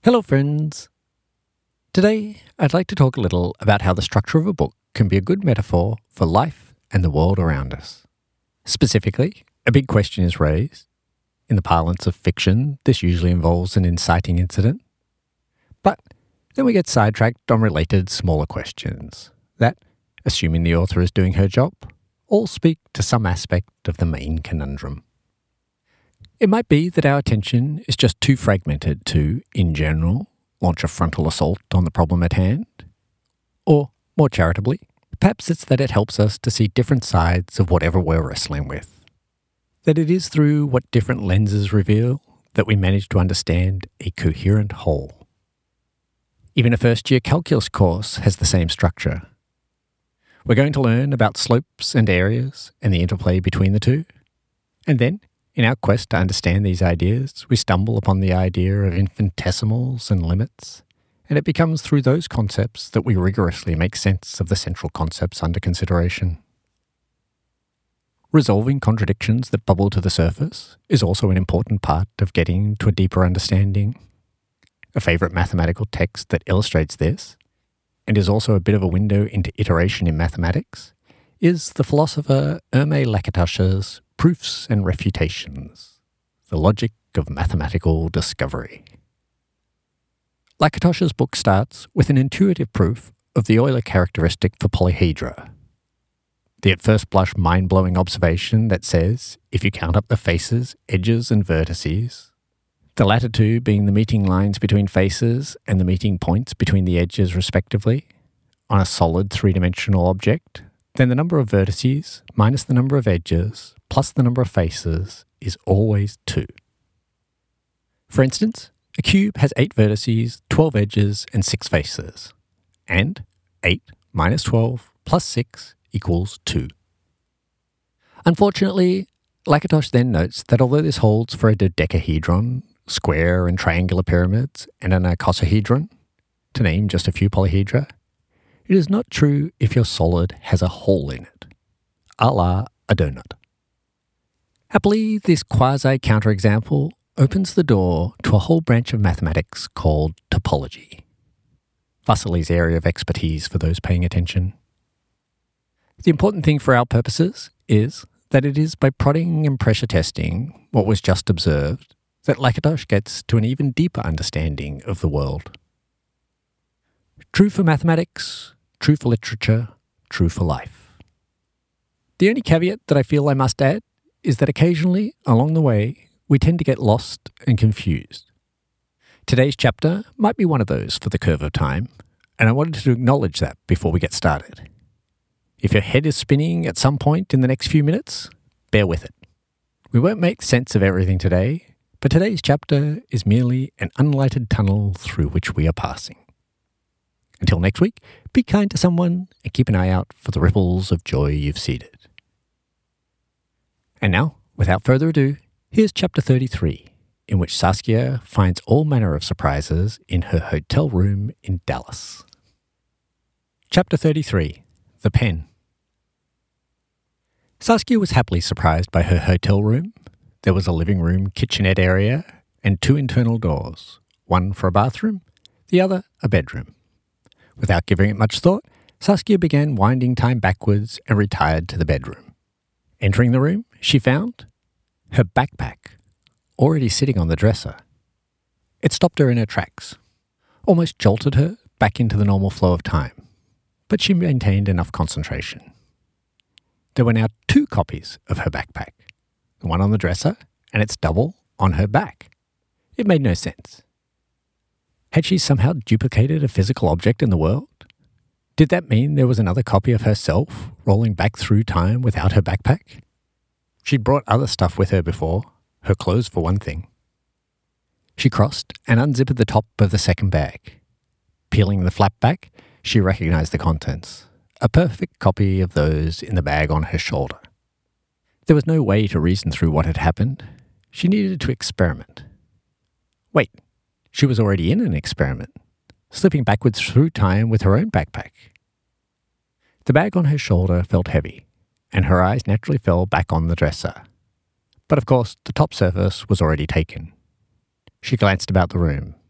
Hello, friends. Today, I'd like to talk a little about how the structure of a book can be a good metaphor for life and the world around us. Specifically, a big question is raised. In the parlance of fiction, this usually involves an inciting incident. But then we get sidetracked on related smaller questions that, assuming the author is doing her job, all speak to some aspect of the main conundrum. It might be that our attention is just too fragmented to, in general, launch a frontal assault on the problem at hand. Or, more charitably, perhaps it's that it helps us to see different sides of whatever we're wrestling with. That it is through what different lenses reveal that we manage to understand a coherent whole. Even a first-year calculus course has the same structure. We're going to learn about slopes and areas and the interplay between the two. And then, in our quest to understand these ideas, we stumble upon the idea of infinitesimals and limits, and it becomes through those concepts that we rigorously make sense of the central concepts under consideration. Resolving contradictions that bubble to the surface is also an important part of getting to a deeper understanding. A favourite mathematical text that illustrates this, and is also a bit of a window into iteration in mathematics, is the philosopher Aimé Lakatosh's Proofs and Refutations, the Logic of Mathematical Discovery. Lakatosh's book starts with an intuitive proof of the Euler characteristic for polyhedra. The at first blush mind-blowing observation that says, if you count up the faces, edges and vertices, the latter two being the meeting lines between faces and the meeting points between the edges respectively, on a solid three-dimensional object, then the number of vertices minus the number of edges plus the number of faces is always 2. For instance, a cube has 8 vertices, 12 edges, and 6 faces. And 8 minus 12 plus 6 equals 2. Unfortunately, Lakatosh then notes that although this holds for a dodecahedron, square and triangular pyramids, and an icosahedron, to name just a few polyhedra, it is not true if your solid has a hole in it, a la a donut. Happily, this quasi-counterexample opens the door to a whole branch of mathematics called topology. Fuseli's area of expertise for those paying attention. The important thing for our purposes is that it is by prodding and pressure testing what was just observed that Lakatosh gets to an even deeper understanding of the world. True for mathematics, true for literature, true for life. The only caveat that I feel I must add is that occasionally, along the way, we tend to get lost and confused. Today's chapter might be one of those for the curve of time, and I wanted to acknowledge that before we get started. If your head is spinning at some point in the next few minutes, bear with it. We won't make sense of everything today, but today's chapter is merely an unlighted tunnel through which we are passing. Until next week, be kind to someone and keep an eye out for the ripples of joy you've seeded. And now, without further ado, here's chapter 33, in which Saskia finds all manner of surprises in her hotel room in Dallas. Chapter 33, The Pen. Saskia was happily surprised by her hotel room. There was a living room kitchenette area and 2 internal doors, one for a bathroom, the other a bedroom. Without giving it much thought, Saskia began winding time backwards and retired to the bedroom. Entering the room, she found her backpack already sitting on the dresser. It stopped her in her tracks, almost jolted her back into the normal flow of time, but she maintained enough concentration. There were now 2 copies of her backpack, the one on the dresser and its double on her back. It made no sense. Had she somehow duplicated a physical object in the world? Did that mean there was another copy of herself rolling back through time without her backpack? She'd brought other stuff with her before, her clothes for one thing. She crossed and unzipped the top of the second bag. Peeling the flap back, she recognized the contents, a perfect copy of those in the bag on her shoulder. There was no way to reason through what had happened. She needed to experiment. Wait, she was already in an experiment, slipping backwards through time with her own backpack. The bag on her shoulder felt heavy, and her eyes naturally fell back on the dresser. But of course, the top surface was already taken. She glanced about the room.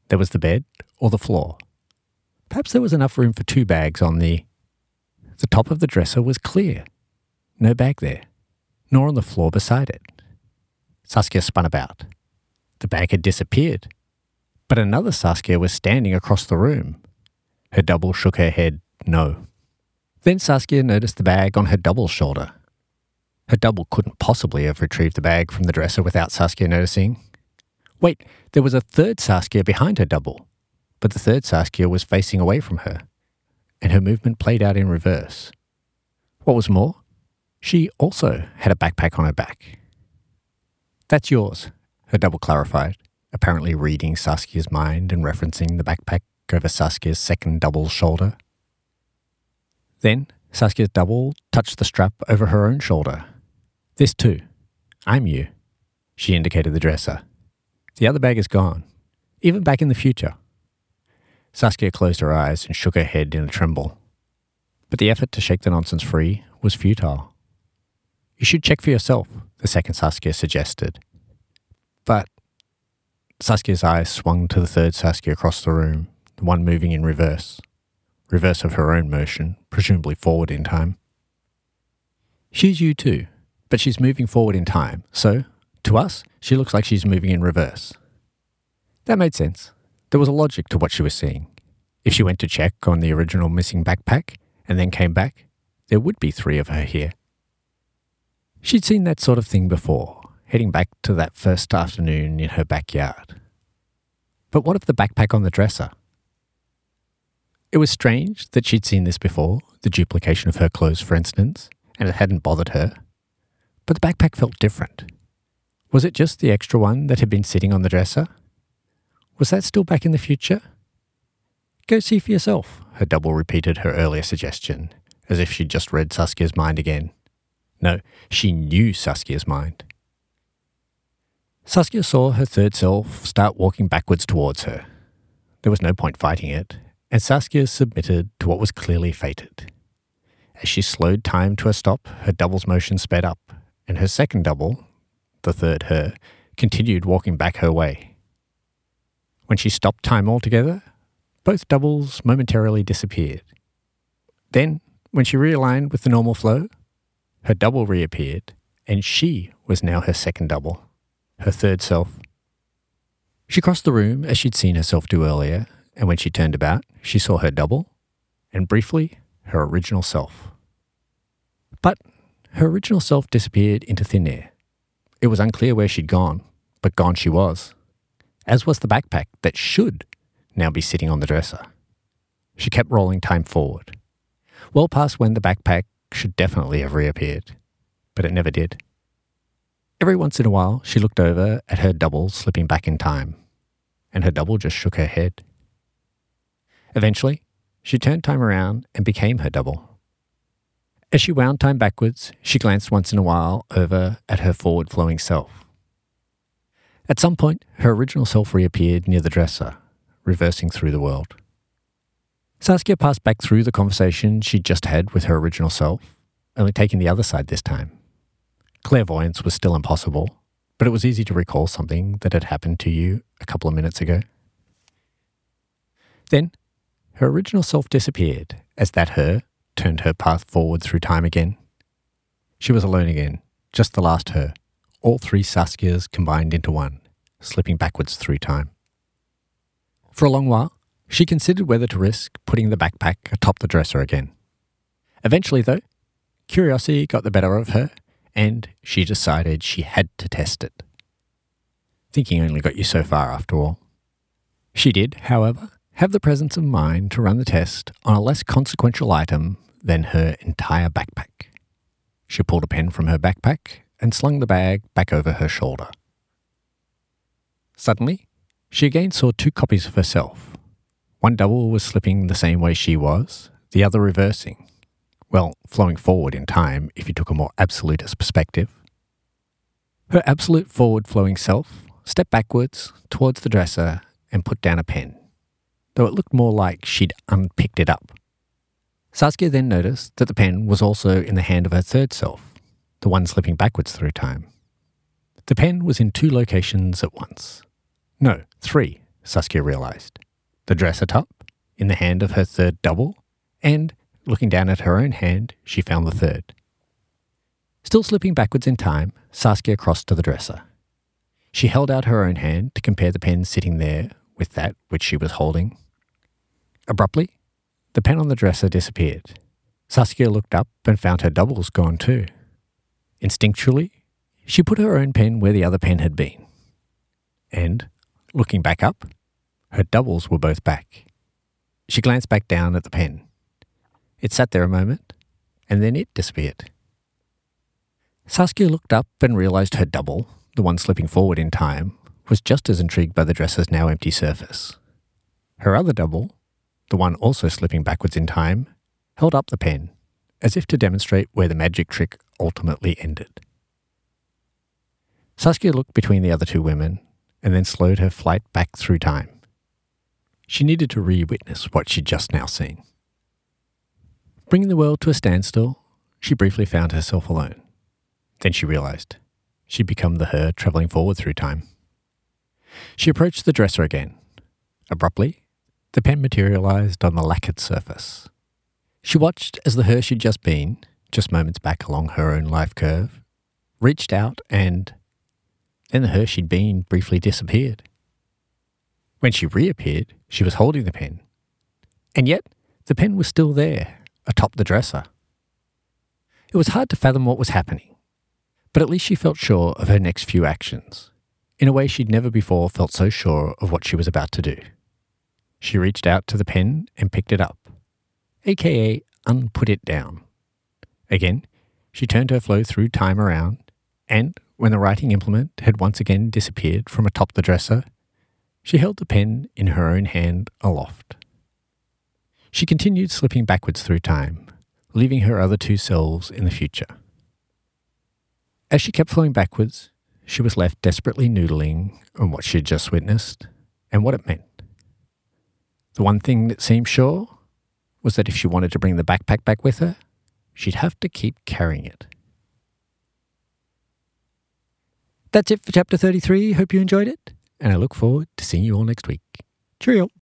There was the bed or the floor. Perhaps there was enough room for 2 bags on the top of the dresser was clear. No bag there, nor on the floor beside it. Saskia spun about. The bag had disappeared, but another Saskia was standing across the room. Her double shook her head no. Then Saskia noticed the bag on her double's shoulder. Her double couldn't possibly have retrieved the bag from the dresser without Saskia noticing. Wait, there was a third Saskia behind her double, but the third Saskia was facing away from her, and her movement played out in reverse. What was more, she also had a backpack on her back. That's yours, her double clarified, apparently reading Saskia's mind and referencing the backpack over Saskia's second double's shoulder. Then Saskia's double touched the strap over her own shoulder. This too. I'm you. She indicated the dresser. The other bag is gone, even back in the future. Saskia closed her eyes and shook her head in a tremble. But the effort to shake the nonsense free was futile. You should check for yourself, the second Saskia suggested. But Saskia's eyes swung to the third Saskia across the room, the one moving in reverse of her own motion, presumably forward in time. She's you too, but she's moving forward in time, so, to us, she looks like she's moving in reverse. That made sense. There was a logic to what she was seeing. If she went to check on the original missing backpack and then came back, there would be 3 of her here. She'd seen that sort of thing before, heading back to that first afternoon in her backyard. But what of the backpack on the dresser? It was strange that she'd seen this before, the duplication of her clothes, for instance, and it hadn't bothered her. But the backpack felt different. Was it just the extra one that had been sitting on the dresser? Was that still back in the future? Go see for yourself, her double repeated her earlier suggestion, as if she'd just read Saskia's mind again. No, she knew Saskia's mind. Saskia saw her third self start walking backwards towards her. There was no point fighting it, and Saskia submitted to what was clearly fated. As she slowed time to a stop, her double's motion sped up, and her second double, the third her, continued walking back her way. When she stopped time altogether, both doubles momentarily disappeared. Then, when she realigned with the normal flow, her double reappeared, and she was now her second double, her third self. She crossed the room as she'd seen herself do earlier, and when she turned about, she saw her double, and briefly, her original self. But her original self disappeared into thin air. It was unclear where she'd gone, but gone she was, as was the backpack that should now be sitting on the dresser. She kept rolling time forward, well past when the backpack should definitely have reappeared, but it never did. Every once in a while, she looked over at her double slipping back in time, and her double just shook her head. Eventually, she turned time around and became her double. As she wound time backwards, she glanced once in a while over at her forward-flowing self. At some point, her original self reappeared near the dresser, reversing through the world. Saskia passed back through the conversation she'd just had with her original self, only taking the other side this time. Clairvoyance was still impossible, but it was easy to recall something that had happened to you a couple of minutes ago. Then, her original self disappeared as that her turned her path forward through time again. She was alone again, just the last her, all 3 Saskias combined into one, slipping backwards through time. For a long while, she considered whether to risk putting the backpack atop the dresser again. Eventually, though, curiosity got the better of her, and she decided she had to test it. Thinking only got you so far, after all. She did, however, have the presence of mind to run the test on a less consequential item than her entire backpack. She pulled a pen from her backpack and slung the bag back over her shoulder. Suddenly, she again saw 2 copies of herself. One double was slipping the same way she was, the other reversing. Well, flowing forward in time if you took a more absolutist perspective. Her absolute forward-flowing self stepped backwards towards the dresser and put down a pen, though it looked more like she'd unpicked it up. Saskia then noticed that the pen was also in the hand of her third self, the one slipping backwards through time. The pen was in 2 locations at once. No, 3, Saskia realised. The dress atop, in the hand of her third double, and, looking down at her own hand, she found the third. Still slipping backwards in time, Saskia crossed to the dresser. She held out her own hand to compare the pen sitting there with that which she was holding. Abruptly, the pen on the dresser disappeared. Saskia looked up and found her doubles gone too. Instinctually, she put her own pen where the other pen had been. And, looking back up, her doubles were both back. She glanced back down at the pen. It sat there a moment, and then it disappeared. Saskia looked up and realised her double, the one slipping forward in time, was just as intrigued by the dresser's now empty surface. Her other double, the one also slipping backwards in time, held up the pen, as if to demonstrate where the magic trick ultimately ended. Saskia looked between the other two women, and then slowed her flight back through time. She needed to re-witness what she'd just now seen. Bringing the world to a standstill, she briefly found herself alone. Then she realised she'd become the her travelling forward through time. She approached the dresser again. Abruptly, the pen materialised on the lacquered surface. She watched as the her she'd just been, just moments back along her own life curve, reached out and then the her she'd been briefly disappeared. When she reappeared, she was holding the pen. And yet, the pen was still there, atop the dresser. It was hard to fathom what was happening, but at least she felt sure of her next few actions, in a way she'd never before felt so sure of what she was about to do. She reached out to the pen and picked it up, aka unput it down. Again, she turned her flow through time around, and when the writing implement had once again disappeared from atop the dresser, she held the pen in her own hand aloft. She continued slipping backwards through time, leaving her other two selves in the future. As she kept flowing backwards, she was left desperately noodling on what she had just witnessed and what it meant. The one thing that seemed sure was that if she wanted to bring the backpack back with her, she'd have to keep carrying it. That's it for chapter 33. Hope you enjoyed it, and I look forward to seeing you all next week. Cheerio.